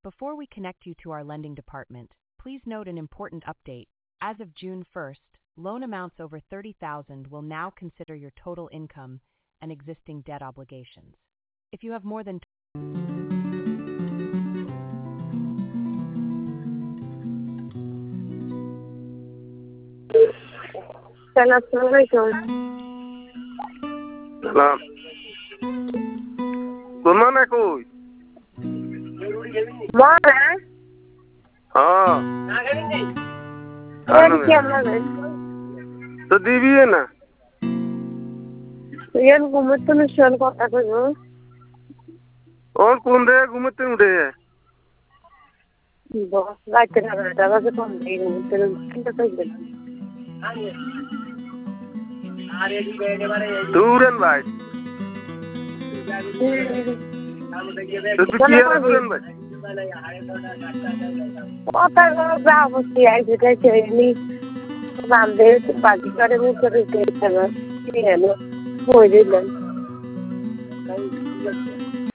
Before we connect you to our lending department, please note an important update. As of June 1st, loan amounts over $30,000 will now consider your total income and existing debt obligations. If you have more than Assalamualaikum. Salam. Gimana kuy? Mana? हाँ Ini siapa ni? तो दीजिए ना Yang gumet tu nusian kota tu. और कौन रहे घूमते उड़े है Bos, baca nak ada apa tu ni? Terus kita pergi. दूरन भाई तो तू किया दूरन भाई Kota tu berapa sih? Aje kita ni sambil bagi kerja muka tu kerja ni. Ini, boleh lah.